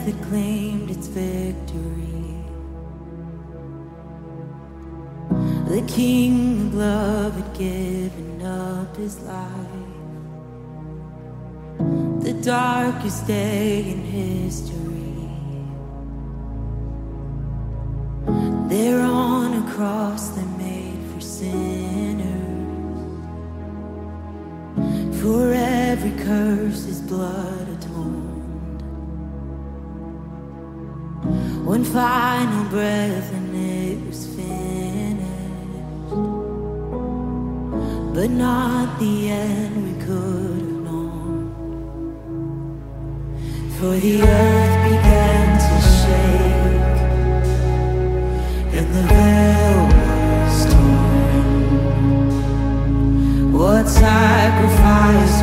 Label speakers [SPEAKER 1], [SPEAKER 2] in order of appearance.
[SPEAKER 1] that claimed its victory. The King of love had given up his life. The darkest day in history. There on a cross they made for sinners. For every curse his blood atoned. One final breath and it was finished. But not the end we could have known. For the earth began to shake, and the veil was torn. What sacrifice